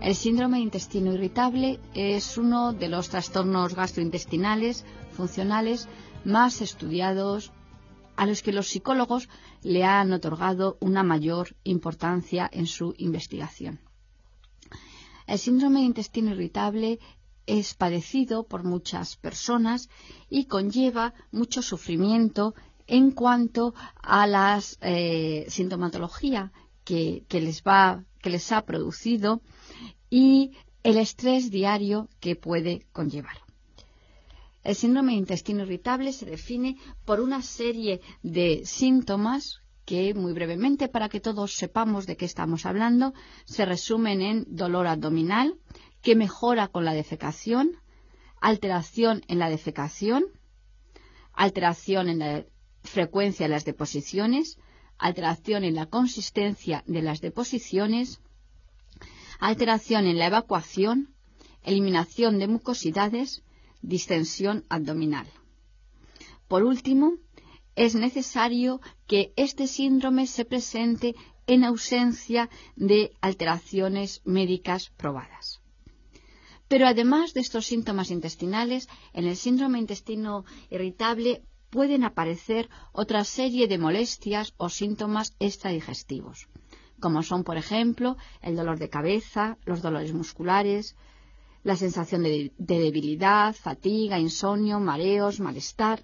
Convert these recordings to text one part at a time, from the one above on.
El síndrome de intestino irritable es uno de los trastornos gastrointestinales funcionales más estudiados, a los que los psicólogos le han otorgado una mayor importancia en su investigación. El síndrome de intestino irritable es padecido por muchas personas y conlleva mucho sufrimiento en cuanto a la sintomatología que les ha producido y el estrés diario que puede conllevar. El síndrome de intestino irritable se define por una serie de síntomas que, muy brevemente, para que todos sepamos de qué estamos hablando, se resumen en dolor abdominal, que mejora con la defecación, alteración en la defecación, alteración en la frecuencia de las deposiciones, alteración en la consistencia de las deposiciones, alteración en la evacuación, eliminación de mucosidades, distensión abdominal. Por último, es necesario que este síndrome se presente en ausencia de alteraciones médicas probadas. Pero además de estos síntomas intestinales, en el síndrome de intestino irritable pueden aparecer otra serie de molestias o síntomas extradigestivos, como son, por ejemplo, el dolor de cabeza, los dolores musculares, la sensación de debilidad, fatiga, insomnio, mareos, malestar.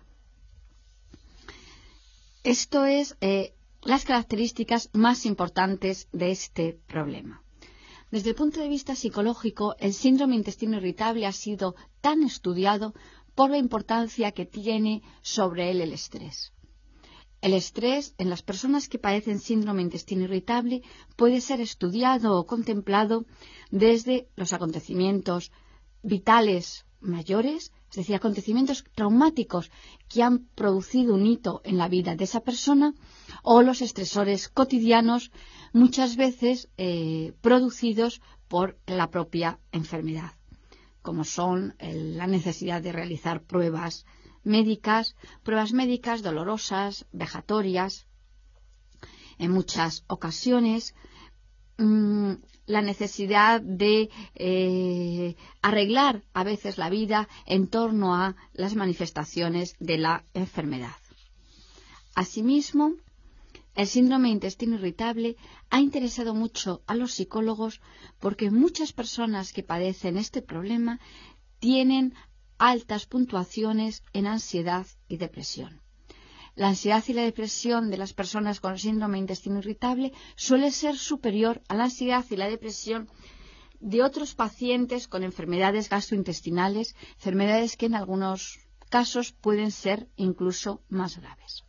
Esto es las características más importantes de este problema. Desde el punto de vista psicológico, el síndrome de intestino irritable ha sido tan estudiado por la importancia que tiene sobre él el estrés. El estrés en las personas que padecen síndrome de intestino irritable puede ser estudiado o contemplado desde los acontecimientos vitales mayores, es decir, acontecimientos traumáticos que han producido un hito en la vida de esa persona, o los estresores cotidianos, muchas veces producidos por la propia enfermedad, como son la necesidad de realizar pruebas médicas dolorosas, vejatorias, en muchas ocasiones, la necesidad de arreglar a veces la vida en torno a las manifestaciones de la enfermedad. Asimismo, el síndrome de intestino irritable ha interesado mucho a los psicólogos porque muchas personas que padecen este problema tienen altas puntuaciones en ansiedad y depresión. La ansiedad y la depresión de las personas con síndrome de intestino irritable suele ser superior a la ansiedad y la depresión de otros pacientes con enfermedades gastrointestinales, enfermedades que en algunos casos pueden ser incluso más graves.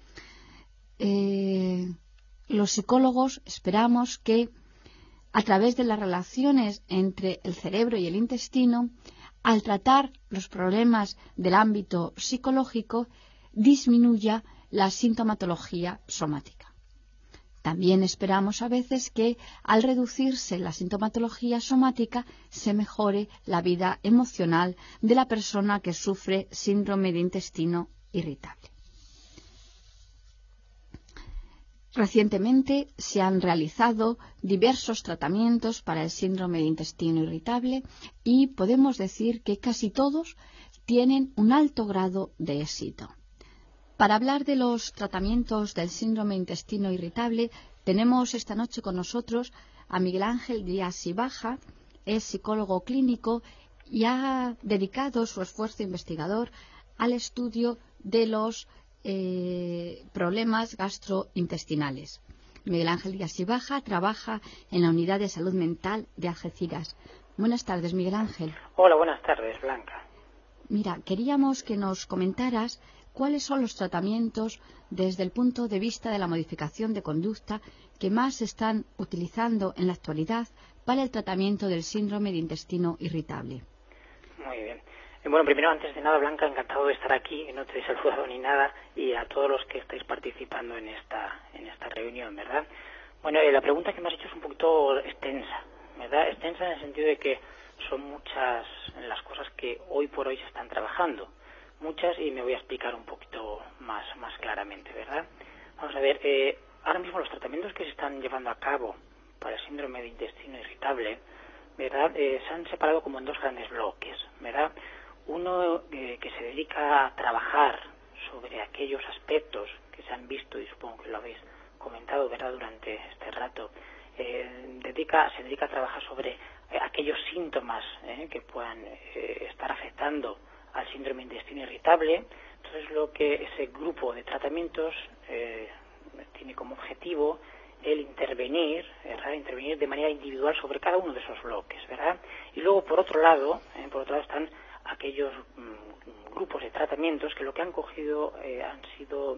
Los psicólogos esperamos que a través de las relaciones entre el cerebro y el intestino, al tratar los problemas del ámbito psicológico, disminuya la sintomatología somática. También esperamos a veces que al reducirse la sintomatología somática se mejore la vida emocional de la persona que sufre síndrome de intestino irritable. Recientemente se han realizado diversos tratamientos para el síndrome de intestino irritable y podemos decir que casi todos tienen un alto grado de éxito. Para hablar de los tratamientos del síndrome de intestino irritable, tenemos esta noche con nosotros a Miguel Ángel Díaz y Baja, es psicólogo clínico y ha dedicado su esfuerzo investigador al estudio de los problemas gastrointestinales. Miguel Ángel Díaz y Baja trabaja en la Unidad de Salud Mental de Algeciras. Buenas tardes, Miguel Ángel. Hola, buenas tardes, Blanca. Mira, queríamos que nos comentaras cuáles son los tratamientos desde el punto de vista de la modificación de conducta que más se están utilizando en la actualidad para el tratamiento del síndrome de intestino irritable. Muy bien. Bueno, primero, antes de nada, Blanca, encantado de estar aquí, no te he saludado ni nada, y a todos los que estáis participando en esta reunión, ¿verdad? Bueno, la pregunta que me has hecho es un poquito extensa, ¿verdad? Extensa en el sentido de que son muchas las cosas que hoy por hoy se están trabajando, muchas, y me voy a explicar un poquito más claramente, ¿verdad? Vamos a ver, ahora mismo los tratamientos que se están llevando a cabo para el síndrome de intestino irritable, ¿verdad? Se han separado como en dos grandes bloques, ¿verdad? Uno que se dedica a trabajar sobre aquellos aspectos que se han visto, y supongo que lo habéis comentado, ¿verdad?, durante este rato. Se dedica a trabajar sobre aquellos síntomas que puedan estar afectando al síndrome de intestino irritable. Entonces, lo que ese grupo de tratamientos tiene como objetivo el intervenir de manera individual sobre cada uno de esos bloques, ¿verdad? Y luego, por otro lado están aquellos grupos de tratamientos que lo que han cogido han sido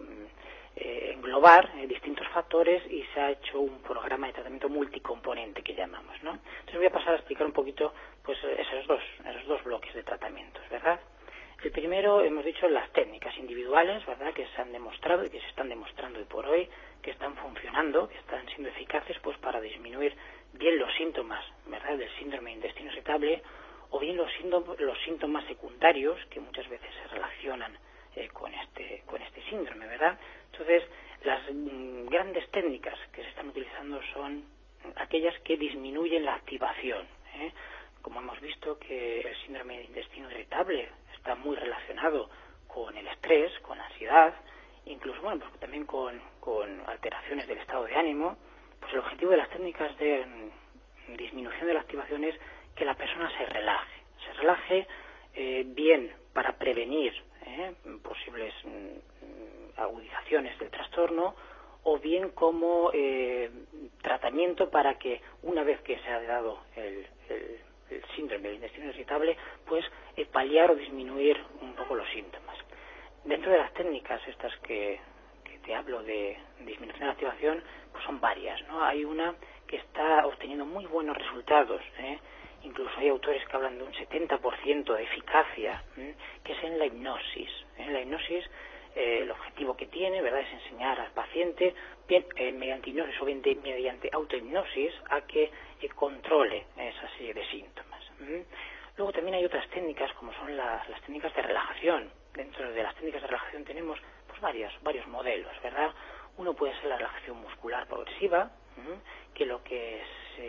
englobar distintos factores, y se ha hecho un programa de tratamiento multicomponente que llamamos, ¿no? Entonces voy a pasar a explicar un poquito pues esos dos bloques de tratamientos, ¿verdad? El primero, hemos dicho, las técnicas individuales, ¿verdad?, que se han demostrado y que se están demostrando hoy por hoy, que están funcionando, que están siendo eficaces pues para disminuir bien los síntomas, ¿verdad?, del síndrome de intestino irritable, o bien los síntomas secundarios que muchas veces se relacionan con este síndrome, ¿verdad? Entonces, las grandes técnicas que se están utilizando son aquellas que disminuyen la activación, Como hemos visto que el síndrome de intestino irritable está muy relacionado con el estrés, con la ansiedad, incluso pues también con alteraciones del estado de ánimo, pues el objetivo de las técnicas de disminución de la activación es que la persona se relaje bien para prevenir posibles agudizaciones del trastorno, o bien como tratamiento para que, una vez que se ha dado el síndrome del intestino irritable, pues paliar o disminuir un poco los síntomas. Dentro de las técnicas estas que te hablo de disminución de la activación, pues son varias, ¿no? Hay una que está obteniendo muy buenos resultados, incluso hay autores que hablan de un 70% de eficacia, que es en la hipnosis. En la hipnosis, el objetivo que tiene, ¿verdad?, es enseñar al paciente, bien mediante hipnosis o bien mediante autohipnosis, a que controle esa serie de síntomas. Luego también hay otras técnicas, como son las técnicas de relajación. Dentro de las técnicas de relajación tenemos pues varios modelos, ¿verdad? Uno puede ser la relajación muscular progresiva, que lo que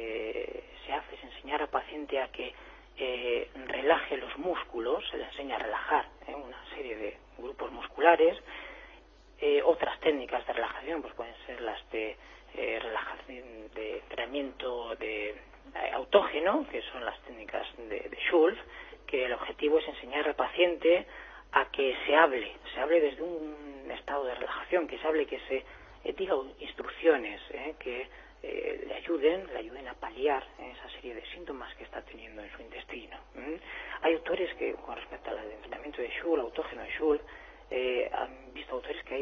se hace es enseñar al paciente a que relaje los músculos, se le enseña a relajar una serie de grupos musculares. Otras técnicas de relajación pues pueden ser las de relajación de entrenamiento de autógeno, que son las técnicas de Schulz, que el objetivo es enseñar al paciente a que se hable desde un estado de relajación, que se diga instrucciones que le ayuden a paliar esa serie de síntomas que está teniendo en su intestino. Hay autores que, con respecto al entrenamiento de Schulz, autógeno de Schulz, han visto autores que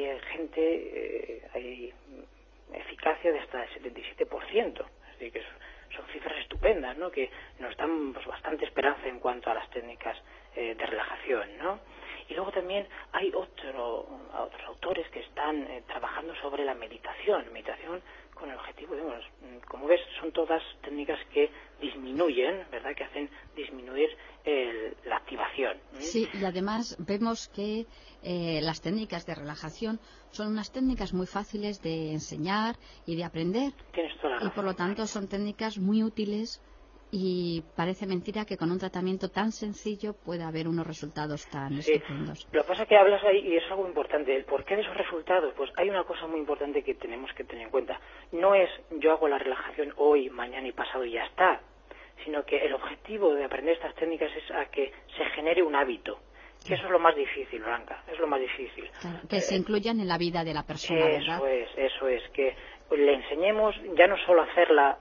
hay eficacia de hasta el 77%, es decir, que son cifras estupendas, ¿no?, que nos dan pues bastante esperanza en cuanto a las técnicas de relajación, ¿no? Y luego también hay otros autores que están trabajando sobre la meditación con el objetivo, como ves, son todas técnicas que disminuyen, ¿verdad?, que hacen disminuir la activación. Sí, y además vemos que las técnicas de relajación son unas técnicas muy fáciles de enseñar y de aprender. Tienes toda la razón. Y por lo tanto son técnicas muy útiles, y parece mentira que con un tratamiento tan sencillo pueda haber unos resultados tan estupendos. Lo que pasa es que hablas ahí, y es algo importante, el porqué de esos resultados. Pues hay una cosa muy importante que tenemos que tener en cuenta. No es yo hago la relajación hoy, mañana y pasado y ya está, sino que el objetivo de aprender estas técnicas es a que se genere un hábito. Que eso es lo más difícil, Blanca, es lo más difícil. Claro, que se incluyan en la vida de la persona, ¿verdad? Eso es, que le enseñemos ya no solo a hacerla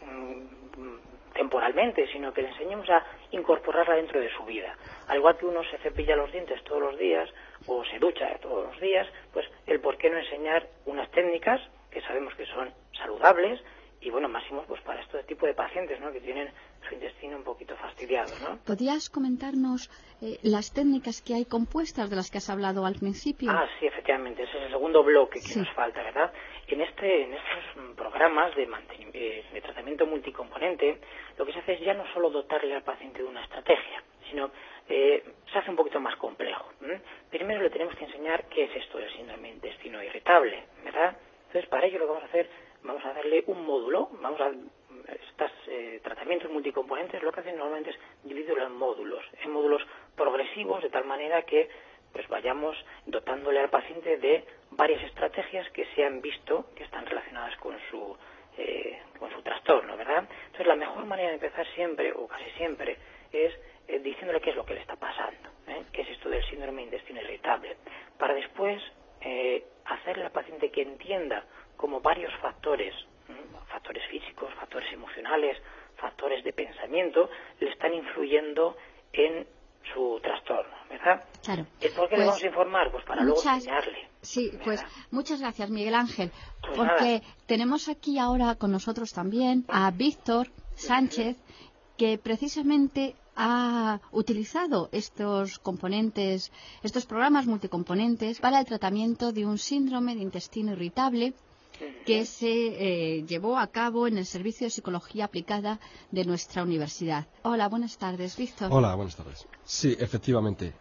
temporalmente, sino que le enseñemos a incorporarla dentro de su vida. Al igual que uno se cepilla los dientes todos los días o se ducha todos los días, pues el por qué no enseñar unas técnicas que sabemos que son saludables y, máximo pues para este tipo de pacientes, ¿no?, que tienen su intestino un poquito fastidiado, ¿no? ¿Podrías comentarnos las técnicas que hay compuestas de las que has hablado al principio? Sí, efectivamente, ese es el segundo bloque que nos falta, ¿verdad? En estos programas de tratamiento multicomponente, lo que se hace es ya no solo dotarle al paciente de una estrategia, sino se hace un poquito más complejo. Primero le tenemos que enseñar qué es esto del síndrome de intestino irritable, ¿verdad? Entonces, para ello lo que vamos a hacer, vamos a darle un módulo, estos tratamientos tratamientos multicomponentes lo que hacen normalmente es dividirlo en módulos progresivos, de tal manera que pues vayamos dotándole al paciente de varias estrategias que se han visto que están relacionadas con su trastorno, ¿verdad? Entonces, la mejor manera de empezar siempre, o casi siempre, es diciéndole qué es lo que le está pasando, qué es esto del síndrome de intestino irritable, para después hacerle al paciente que entienda como varios factores físicos, factores emocionales, factores de pensamiento, le están influyendo en su trastorno, ¿verdad? Claro. ¿Por qué le vamos a informar? Pues para luego enseñarle. Sí, ¿verdad? Pues muchas gracias, Miguel Ángel, pues porque nada. Tenemos aquí ahora con nosotros también a Víctor Sánchez, que precisamente ha utilizado estos programas multicomponentes para el tratamiento de un síndrome de intestino irritable que se llevó a cabo en el Servicio de Psicología Aplicada de nuestra universidad. Hola, buenas tardes, Víctor. Hola, buenas tardes. Sí, efectivamente.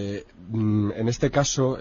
En este caso,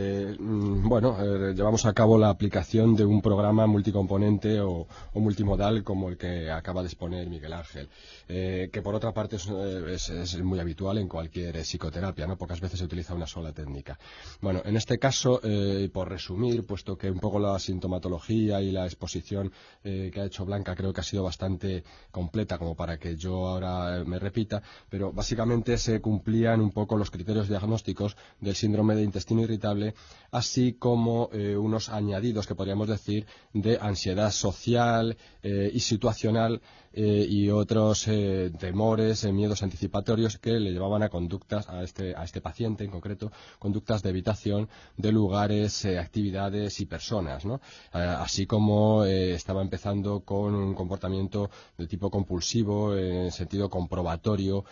llevamos a cabo la aplicación de un programa multicomponente o multimodal como el que acaba de exponer Miguel Ángel, que por otra parte es muy habitual en cualquier psicoterapia, ¿no? Pocas veces se utiliza una sola técnica. Bueno, en este caso, por resumir, puesto que un poco la sintomatología y la exposición que ha hecho Blanca creo que ha sido bastante completa como para que yo ahora me repita, pero básicamente se cumplían un poco los criterios diagnósticos del síndrome de intestino irritable, así como unos añadidos que podríamos decir de ansiedad social y situacional y otros temores, miedos anticipatorios que le llevaban a conductas a este paciente en concreto, conductas de evitación de lugares, actividades y personas, ¿no? Así como estaba empezando con un comportamiento de tipo compulsivo en sentido comprobatorio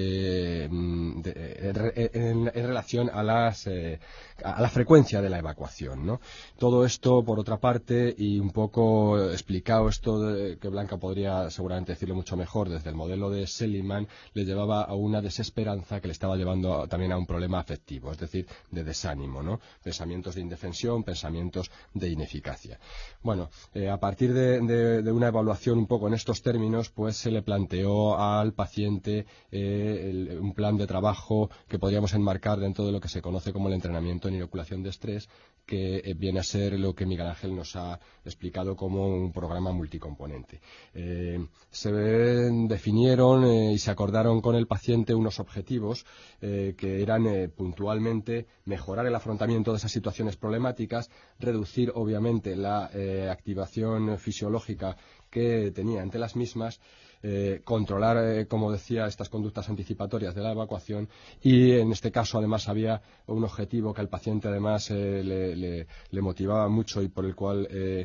en relación a la frecuencia de la evacuación, ¿no? Todo esto, por otra parte, y un poco explicado esto que Blanca podría seguramente decirlo mucho mejor desde el modelo de Seligman, le llevaba a una desesperanza que le estaba llevando también a un problema afectivo, es decir, de desánimo, ¿no? Pensamientos de indefensión, pensamientos de ineficacia. Bueno, a partir de una evaluación un poco en estos términos, pues se le planteó al paciente un plan de trabajo que podríamos enmarcar dentro de lo que se conoce como el entrenamiento en inoculación de estrés, que viene a ser lo que Miguel Ángel nos ha explicado como un programa multicomponente. Se definieron y se acordaron con el paciente unos objetivos que eran puntualmente mejorar el afrontamiento de esas situaciones problemáticas, reducir obviamente la activación fisiológica que tenía ante las mismas, controlar, como decía, estas conductas anticipatorias de la evacuación, y en este caso además había un objetivo que al paciente además le motivaba mucho y por el cual,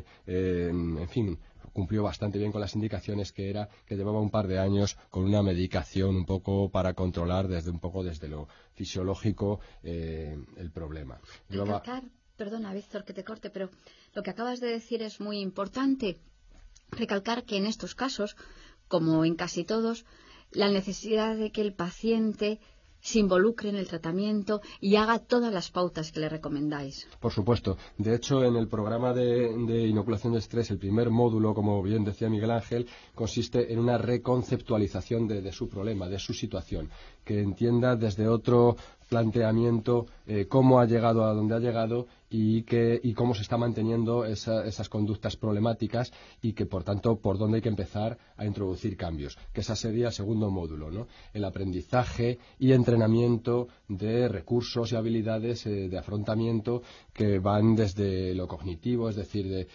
en fin, cumplió bastante bien con las indicaciones, que era que llevaba un par de años con una medicación un poco para controlar desde lo fisiológico el problema. Perdona, Víctor, que te corte, pero lo que acabas de decir es muy importante. Recalcar que en estos casos, como en casi todos, la necesidad de que el paciente se involucre en el tratamiento y haga todas las pautas que le recomendáis. Por supuesto. De hecho, en el programa de inoculación de estrés, el primer módulo, como bien decía Miguel Ángel, consiste en una reconceptualización de su problema, de su situación, que entienda desde otro planteamiento cómo ha llegado a donde ha llegado y cómo se está manteniendo esas conductas problemáticas, y que, por tanto, por dónde hay que empezar a introducir cambios, que ese sería el segundo módulo, ¿no? El aprendizaje y entrenamiento de recursos y habilidades de afrontamiento que van desde lo cognitivo, es decir, de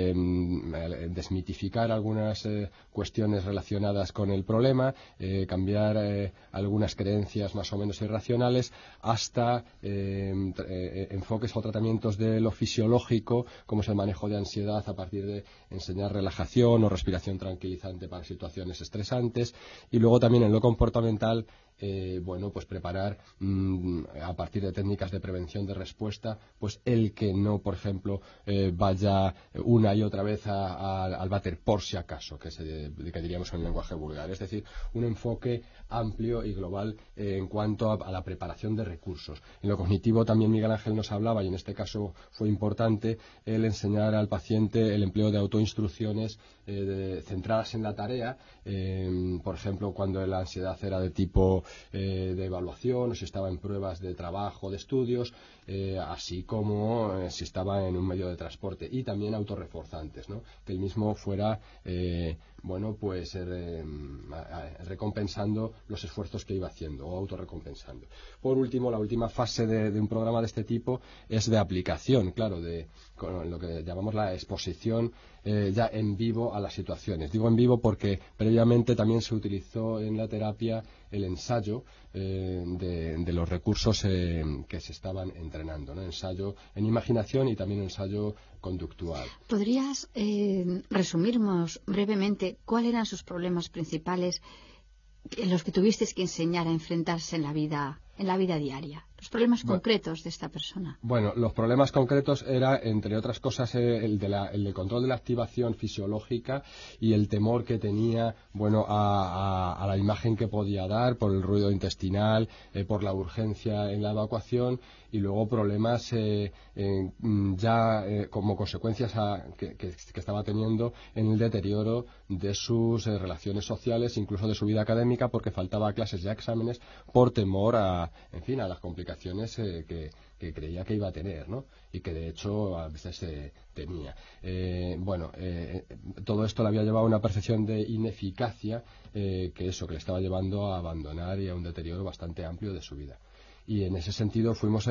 desmitificar algunas cuestiones relacionadas con el problema, cambiar algunas creencias más o menos irracionales, hasta enfoques o tratamientos de lo fisiológico, como es el manejo de ansiedad a partir de enseñar relajación o respiración tranquilizante para situaciones estresantes, y luego también en lo comportamental bueno, pues preparar a partir de técnicas de prevención de respuesta, pues el que no, por ejemplo, vaya una y otra vez al váter por si acaso, que diríamos en el lenguaje vulgar. Es decir, un enfoque amplio y global en cuanto a la preparación de recursos. En lo cognitivo también Miguel Ángel nos hablaba, y en este caso fue importante, el enseñar al paciente el empleo de autoinstrucciones centradas en la tarea, por ejemplo, cuando la ansiedad era de tipo de evaluación, o si estaba en pruebas de trabajo, de estudios, así como si estaba en un medio de transporte, y también autorreforzantes, ¿no? Que el mismo fuera bueno, pues recompensando los esfuerzos que iba haciendo o autorrecompensando. Por último, la última fase de un programa de este tipo es de aplicación, claro, con lo que llamamos la exposición ya en vivo a las situaciones. Digo en vivo porque previamente también se utilizó en la terapia el ensayo de los recursos que se estaban entrenando, ¿no? Ensayo en imaginación y también ensayo conductual. ¿Podrías resumirnos brevemente cuáles eran sus problemas principales en los que tuvisteis que enseñar a enfrentarse en la vida diaria? Los problemas concretos de esta persona. Bueno, los problemas concretos era, entre otras cosas, el de control de la activación fisiológica y el temor que tenía, bueno, a la imagen que podía dar por el ruido intestinal, por la urgencia en la evacuación, y luego problemas como consecuencias que estaba teniendo en el deterioro de sus relaciones sociales, incluso de su vida académica, porque faltaba clases y exámenes por temor a las complicaciones que creía que iba a tener, ¿no? Y que de hecho a veces tenía. Todo esto le había llevado a una percepción de ineficacia que le estaba llevando a abandonar y a un deterioro bastante amplio de su vida. Y en ese sentido fuimos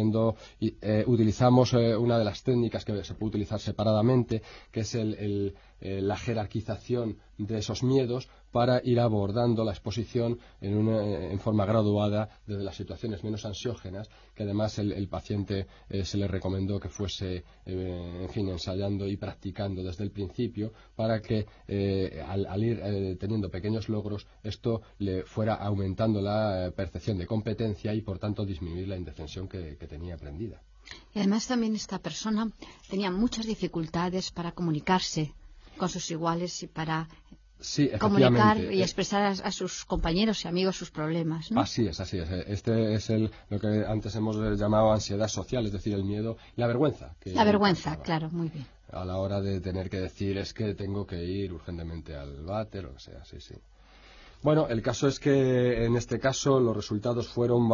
utilizamos una de las técnicas que se puede utilizar separadamente, que es la jerarquización de esos miedos, para ir abordando la exposición en forma graduada desde las situaciones menos ansiógenas, que además el paciente se le recomendó que fuese ensayando y practicando desde el principio, para que al ir teniendo pequeños logros, esto le fuera aumentando la percepción de competencia y por tanto disminuir la indefensión que tenía aprendida. Y además también esta persona tenía muchas dificultades para comunicarse con sus iguales y para comunicar y expresar a sus compañeros y amigos sus problemas, ¿no? Así es. Este es lo que antes hemos llamado ansiedad social, es decir, el miedo y la vergüenza. La vergüenza, claro, muy bien. A la hora de tener que decir, es que tengo que ir urgentemente al váter, o sea, sí. Bueno, el caso es que en este caso los resultados fueron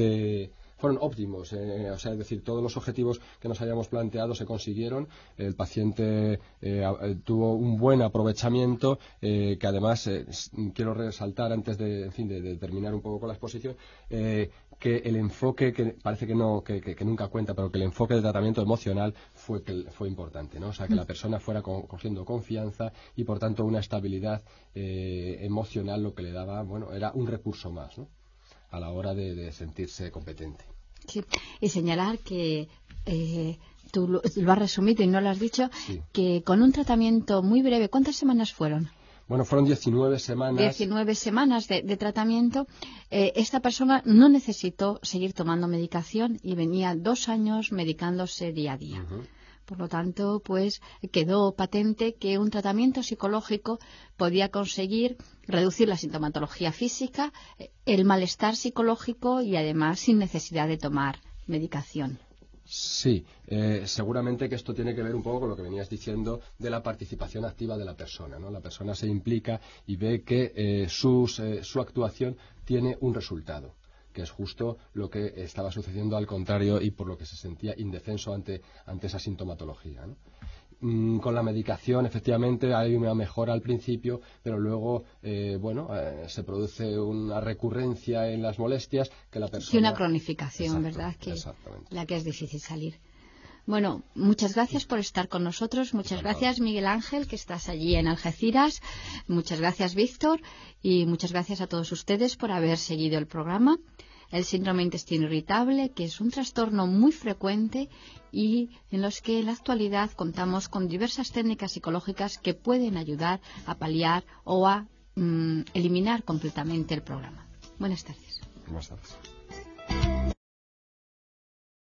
óptimos, es decir, todos los objetivos que nos habíamos planteado se consiguieron. El paciente tuvo un buen aprovechamiento, que además quiero resaltar antes de terminar un poco con la exposición, que el enfoque, que parece que nunca cuenta, pero que el enfoque del tratamiento emocional fue importante, ¿no? O sea, que la persona fuera cogiendo confianza y por tanto una estabilidad emocional, lo que le daba, era un recurso más, ¿no?, a la hora de sentirse competente. Sí, y señalar que tú lo has resumido y no lo has dicho, sí, que con un tratamiento muy breve, ¿cuántas semanas fueron? Bueno, fueron 19 semanas. 19 semanas de tratamiento. Esta persona no necesitó seguir tomando medicación y venía 2 años medicándose día a día. Uh-huh. Por lo tanto, pues quedó patente que un tratamiento psicológico podía conseguir reducir la sintomatología física, el malestar psicológico y además sin necesidad de tomar medicación. Sí, seguramente que esto tiene que ver un poco con lo que venías diciendo de la participación activa de la persona, ¿no? La persona se implica y ve que su actuación tiene un resultado, que es justo lo que estaba sucediendo al contrario y por lo que se sentía indefenso ante esa sintomatología, ¿no? Con la medicación efectivamente hay una mejora al principio, pero luego se produce una recurrencia en las molestias que la persona... Y una cronificación. Exacto, ¿verdad? La que es difícil salir. Bueno, muchas gracias por estar con nosotros. Muchas gracias, Miguel Ángel, que estás allí en Algeciras. Muchas gracias, Víctor. Y muchas gracias a todos ustedes por haber seguido el programa. El síndrome intestino irritable, que es un trastorno muy frecuente y en los que en la actualidad contamos con diversas técnicas psicológicas que pueden ayudar a paliar o a eliminar completamente el problema. Buenas tardes. Buenas tardes.